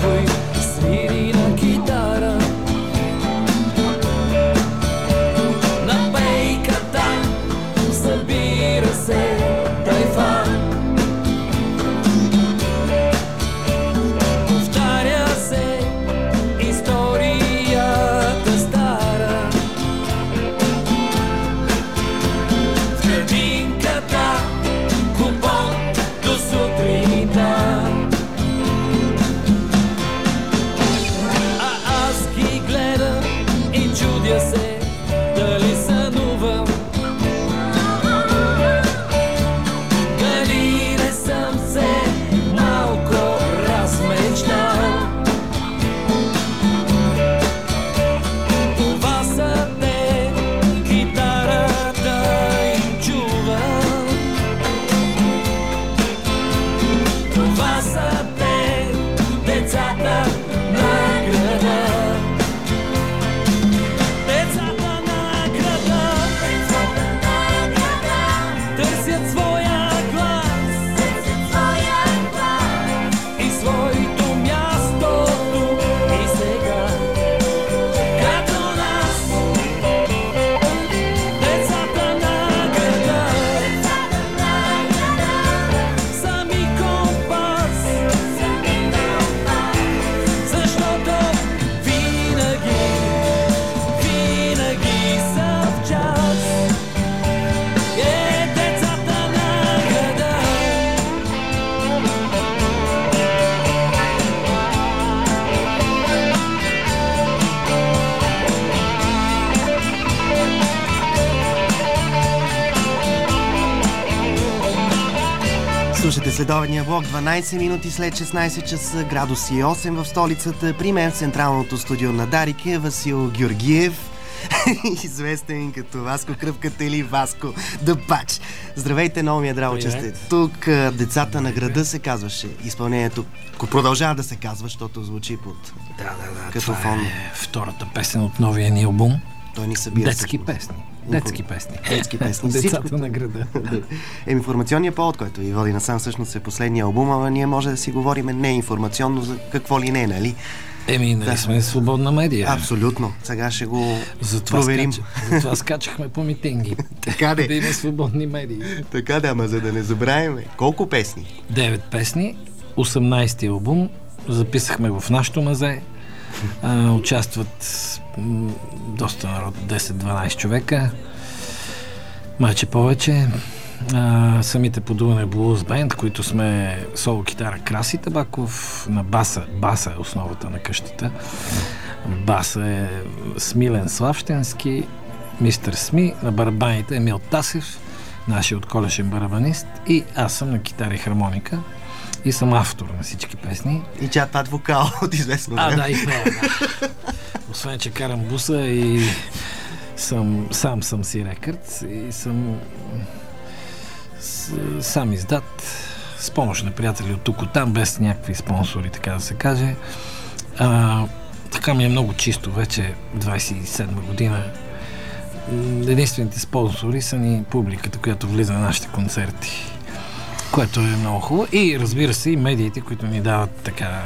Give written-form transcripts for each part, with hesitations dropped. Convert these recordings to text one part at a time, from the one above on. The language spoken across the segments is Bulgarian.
някой свири на китара. На пейката събира се тайфан. Повтаря се историята стара. В градинката купон до сутринта. А аз ги гледам и чудя се дали сънувам. Дали не съм се малко размечтал. Това са те, китарата им чувам. Това са те, децата на града. Децата на града търсят своя глас и своето място тук и сега. Като нас, децата на града, сами компас, защото винаги са в час. Децата на града. Слушате следобедния блок, 12 минути след 16 часа, градуси 8 в столицата. При мен в централното студио на Дарик е Васил Георгиев, известен като Васко Кръпката или Васко Дъпач. Здравейте, много ми е драго, че сте тук. Децата на града се казваше изпълнението. Продължава да се казва, защото звучи под като това фон. е втората песен от новия ни албум. Той ни събира Детски песни. Детски песни. Децата на града. Информационният повод, който ви води насам, всъщност е последния албум, ама ние може да си говорим не информационно за какво ли не, нали? Нали сме свободна медия. Абсолютно. Сега ще го проверим. Затова скачахме по митинги. Така да има свободни медии. Така да, ама за да не забравяме. Колко песни? 9 песни. 18-ти албум. Записахме го в нашото мазе. Участват доста народ, 10-12 човека. Майче повече. Самите Подуване Блуз Бенд, които сме соло китара Краси Табаков, на баса. Баса е основата на къщата. Баса е Смилен Славщенски, мистер Сми, на барабаните Емил Тасев, нашия отколешен барабанист, и аз съм на китара и хармоника. И съм автор на всички песни. И чат вокал от известно време. Да, и пея, да. Освен, че карам буса и сам съм си рекърд и съм сам издат с помощ на приятели от тук от там, без някакви спонсори, така да се каже. Така ми е много чисто, вече 27 година. Единствените спонсори са ни публиката, която влиза на нашите концерти, което е много хубаво. И разбира се, и медиите, които ни дават така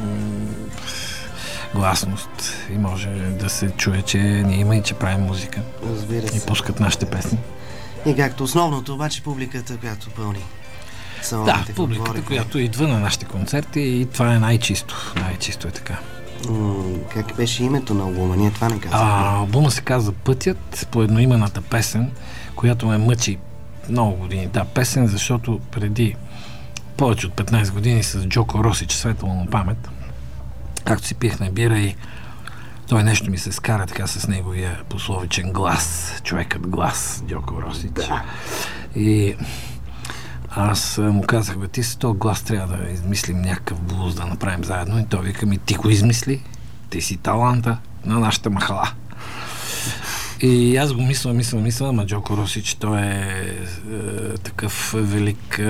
гласност и може да се чуе, че ние има и че правим музика. Разбира се. И пускат нашите песни. И както основното, обаче публиката, която пълни. Да, публиката, която идва на нашите концерти, и това е най-чисто. Най-чисто е така. Как беше името на албума? Ние това не казваме. Албума се казва Пътят, по едноимената песен, която ме мъчи много години. Да, песен, защото преди повече от 15 години с Джоко Росич, светла му памет, както си пихме бира, и той нещо ми се скара така с неговия пословичен глас, човекът глас, Джоко Росич. Да. И аз му казах, ти с този глас трябва да измислим някакъв блуз да направим заедно, и той вика ми, ти го измисли, ти си таланта на нашата махала. И аз го мисля, ама Джоко Росич, той е такъв велик,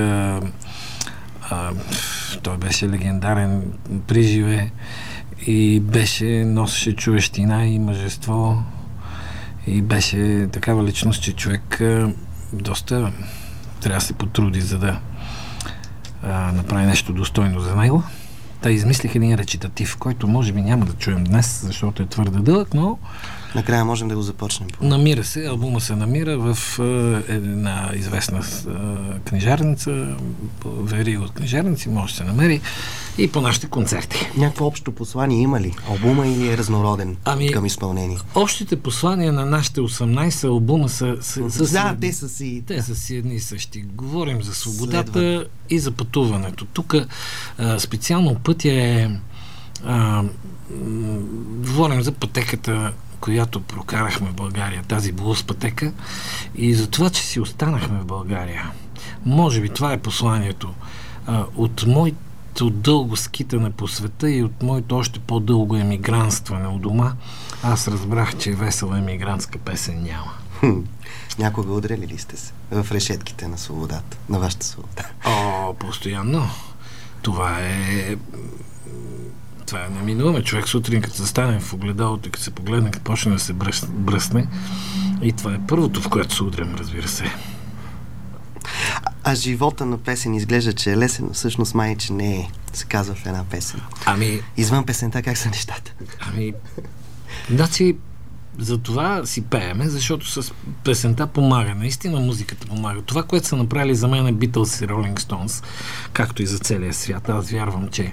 той беше легендарен приживе и носеше човещина и мъжество и беше такава личност, че човек доста трябва да се потруди, за да направи нещо достойно за него. Те измислих един речитатив, който може би няма да чуем днес, защото е твърде дълъг, но Накрая можем да го започнем. намира се, албума се намира в една известна книжарница, верига от книжарници, може да се намери и по нашите концерти. Някакво общо послание има ли? Албума или е разнороден към изпълнение? Общите послания на нашите 18 албума са те са си... Те са си едни и същи. Говорим за свободата и за пътуването. Тук специално пътя е... говорим за пътеката, която прокарахме в България, тази блуз пътека, и за това, че си останахме в България. Може би това е посланието. От моето дълго скитане по света и от моето още по-дълго емигрантстване от дома, аз разбрах, че весела емигрантска песен няма. Някога удряли ли сте се в решетките на свободата, на вашата свобода? Постоянно. Това е неминуемо. Човек сутрин, като застане в огледалото и като се погледне, като почне да се бръсне, и това е първото, в което се удрям, разбира се. А живота на песен изглежда, че е лесен, но всъщност май, че не е, се казва в една песен. Извън песента, как са нещата? Значи, за това си пееме, защото с песента помага. Наистина музиката помага. Това, което са направили за мен е Beatles и Rolling Stones, както и за целия свят. Аз вярвам, че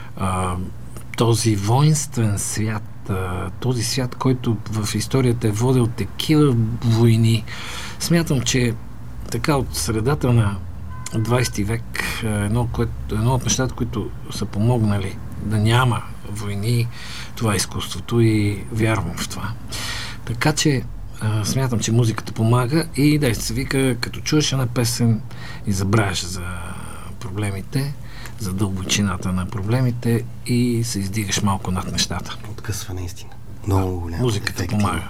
този воинствен свят, този свят, който в историята е водил такива войни, смятам, че така от средата на 20 век едно от нещата, които са помогнали да няма войни, това е изкуството, и вярвам в това. Така че смятам, че музиката помага и да се вика, като чуеш една песен и забравяш за проблемите, за дълбочината на проблемите и се издигаш малко над нещата. Откъсва наистина. Много голямо. Музиката помага.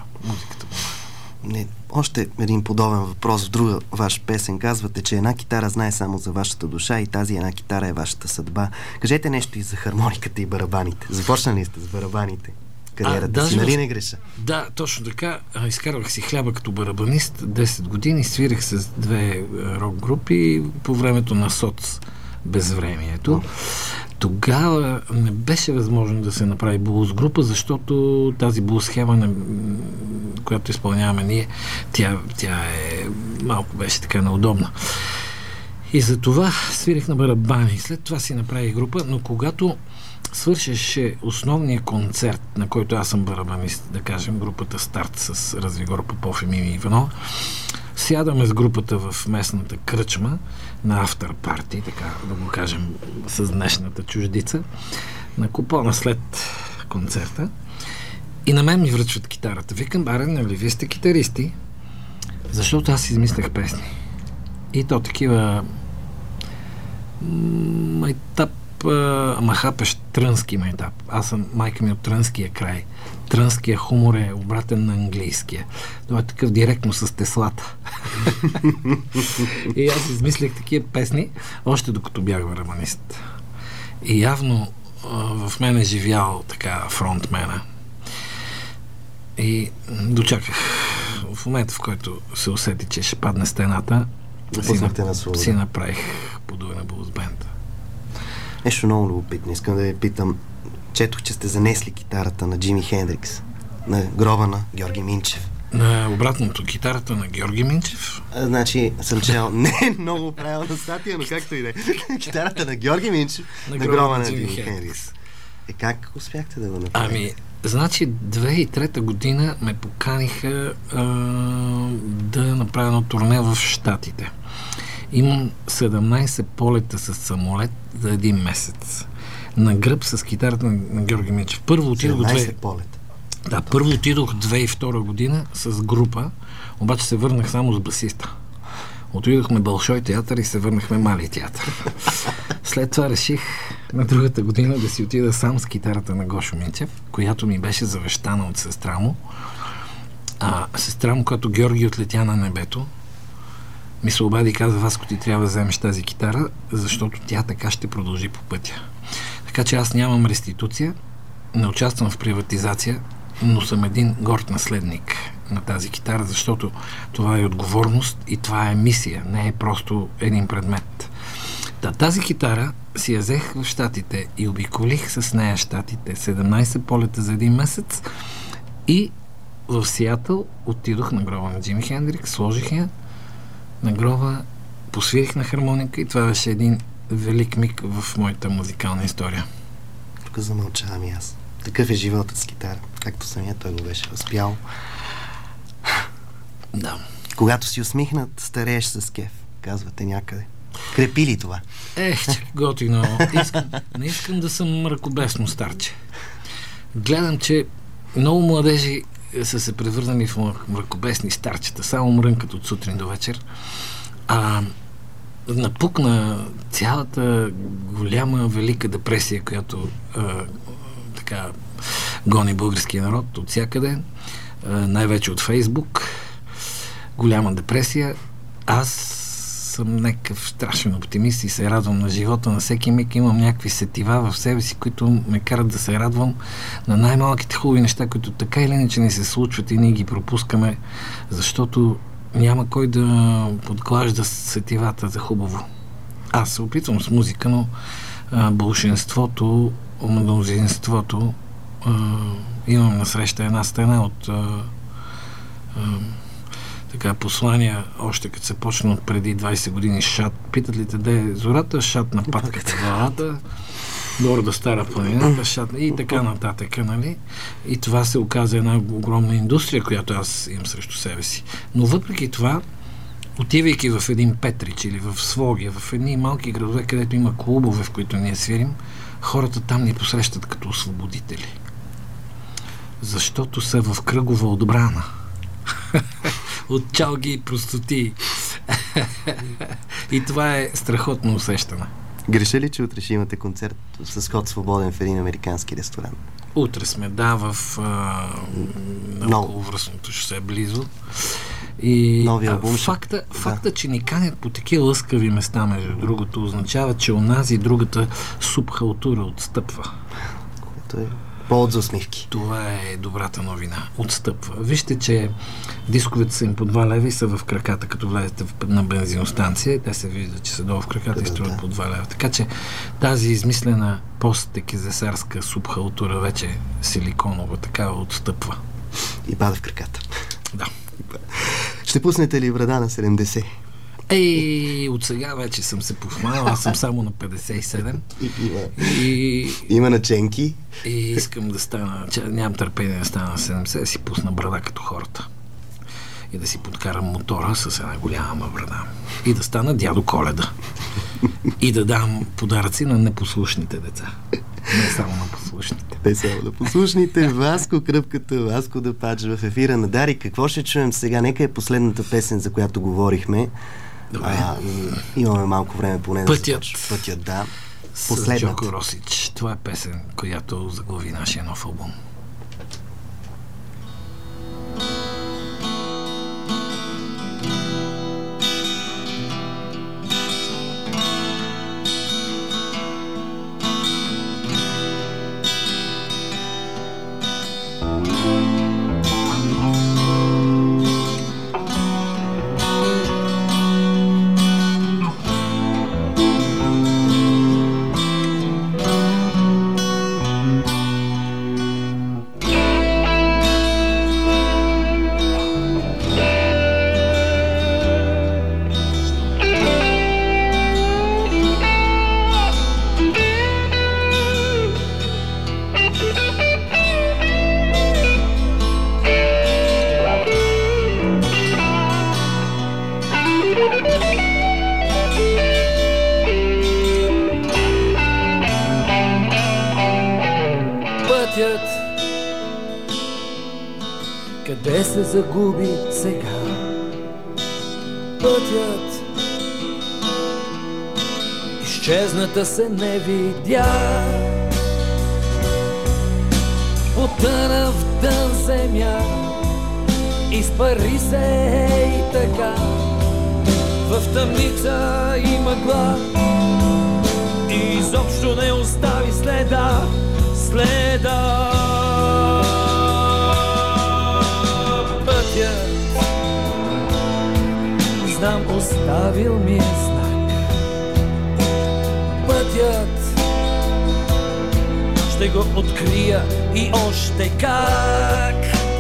Не, още един подобен въпрос в друга ваша песен. Казвате, че една китара знае само за вашата душа и тази една китара е вашата съдба. Кажете нещо и за хармониката и барабаните. Започнали сте с барабаните кариерата си, нали не греша? Да, точно така. Изкарвах си хляба като барабанист 10 години, свирих с 2 рок групи по времето на соц безвремието. Тогава не беше възможно да се направи блуз група, защото тази блуз схема, която изпълняваме ние, тя е малко беше така неудобна. И за това свирих на барабани. След това си направих група, но когато свършеше основния концерт, на който аз съм барабанист, да кажем групата Старт с Развигор Попов и Мими Иванова, сядаме с групата в местната кръчма на After Party, така да го кажем с днешната чуждица, на купона след концерта, и на мен ми връчват китарата. Викам, нали вие сте китаристи? Защото аз измислях песни. И то такива майтап, хапеш трънски майтап. Аз съм майка ми от трънския край. Трънския хумор е обратен на английския. Това е такъв директно с теслата. И аз измислях такива песни, още докато бях барабанист. И явно в мен е живял така фронтмена. И дочаках в момента, в който се усети, че ще падне стената, си направих подуена блуз бенд. Нещо много любопитно. Искам да ви питам. Четох, че сте занесли китарата на Джими Хендрикс на гроба на Георги Минчев. Обратното, китарата на Георги Минчев? Значи съм чел не много правилна статия, но както и да е. Китарата на Георги Минчев на гроба на Джими Хендрикс. Как успяхте да го направите? Значи 2003 година ме поканиха да направя едно турне в Щатите. Имам 17 полета с самолет за един месец. На гръб с китарата на Георги Минчев. Първо отидох 17 полета. Да, първо отидох 2002 година с група, обаче се върнах само с басиста. Отидохме Бълшой театър и се върнахме Мали театър. След това реших на другата година да си отида сам с китарата на Гошо Минчев, която ми беше завещана от сестра му. Сестра му, която Георги отлетя на небето, ми се обади и каза: Васко, ти трябва да вземеш тази китара, защото тя така ще продължи по пътя. Така че аз нямам реституция, не участвам в приватизация, но съм един горд наследник на тази китара, защото това е отговорност и това е мисия, не е просто един предмет. Тази китара си я взех в Щатите и обиколих с нея Щатите 17 полета за един месец и в Сиатъл отидох на гроба на Джими Хендрикс, сложих я на гроба, посвирих на хармоника и това беше един велик миг в моята музикална история. Тук замълчавам и аз. Такъв е животът с китара, както самия той го беше възпял. Да. Когато си усмихнат, старееш с кеф, казвате някъде. Крепи ли това? Готино. Не искам да съм мракобесно старче. Гледам, че много младежи са се превърнали в мракобесни старчета, само мрънкат от сутрин до вечер. Напукна цялата голяма велика депресия, която така гони българския народ от всякъде, най-вече от Фейсбук. Голяма депресия. Аз съм някакъв страшен оптимист и се радвам на живота на всеки миг. Имам някакви сетива в себе си, които ме карат да се радвам на най-малките хубави неща, които така или иначе не се случват и ние ги пропускаме, защото няма кой да подглажда сетивата за хубаво. Аз се опитвам с музика, но болшинството, мнозинството, имам насреща една стена от така послания, още като се почна от преди 20 години шат. Питат ли те де е зората? Шат на патката главата, долу да стара планината, шат и така нататък, нали? И това се оказа една огромна индустрия, която аз имам срещу себе си. Но въпреки това, отивайки в един Петрич или в Своге, в едни малки градове, където има клубове, в които ние свирим, хората там ни посрещат като освободители. Защото са в кръгова отбрана. От чалги и простоти. И това е страхотно усещане. Греша ли, че утре ще имате концерт с ход свободен в един американски ресторант? Утре сме, да, в на околовръстното шосе близо. И факта, че ни канят по такива лъскави места, между другото, означава, че онази другата субхалтура отстъпва. Което е повод за усмивки. Това е добрата новина. Отстъпва. Вижте, че дисковете са им по 2 лева и са в краката, като влезете на бензиностанция. Те се виждат, че са долу в краката и струват по 2 лева. Така че тази измислена посттекезесарска субхалтура, вече силиконова, такава отстъпва. И пада в краката. Да. Ще пуснете ли Брада на 70? От сега вече съм се похванал, аз съм само на 57. Има наченки. И искам да стана, нямам търпение да стана на 70, да си пусна брада като хората. И да си подкарам мотора с една голяма брада. И да стана дядо Коледа. И да дам подаръци на непослушните деца. Не само на послушните. Не само на послушните. Васко Кръпката, Васко Дъпач в ефира на Дарик. Какво ще чуем сега? Нека е последната песен, за която говорихме. Имаме малко време поне да се Пътят, да. С Джоко Росич. Това е песен, която заглави нашия нов албум. Къде се загуби сега пътят? Изчезната се не видя, потъна в дън земя, изпари се и така, в тъмница и мъгла, и изобщо не остави следа. Знам, оставил ми е знак, ще го открия и още как.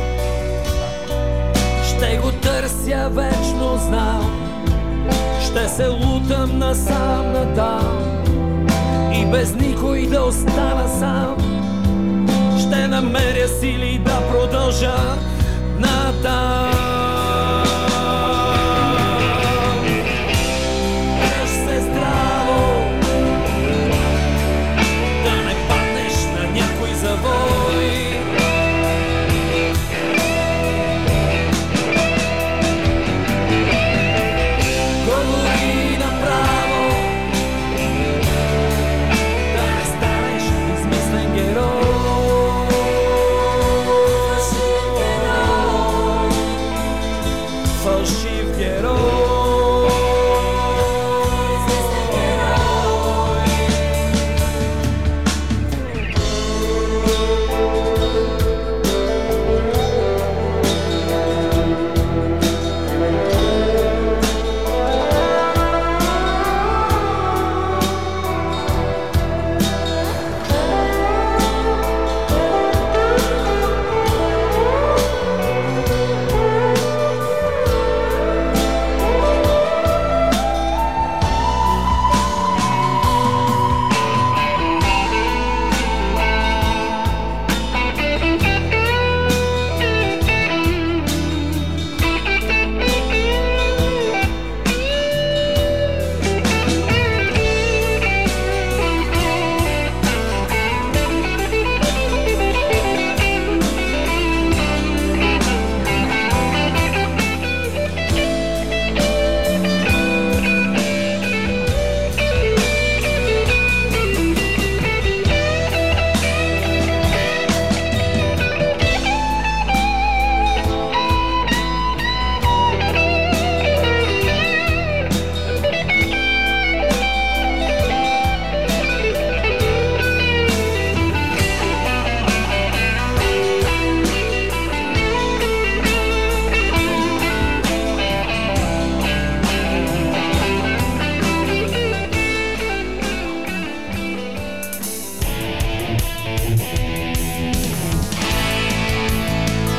Ще го търся вечно, знам. Ще се лутам насам натам и без никой да остана сам. Ще намеря сили да продължа натам. Дръж се здраво, да не паднеш на някой завой. Говори направо, да не станеш измислен герой. Фалшив герой.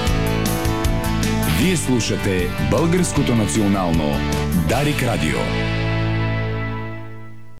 Вие слушате Българското национално Дарик Радио.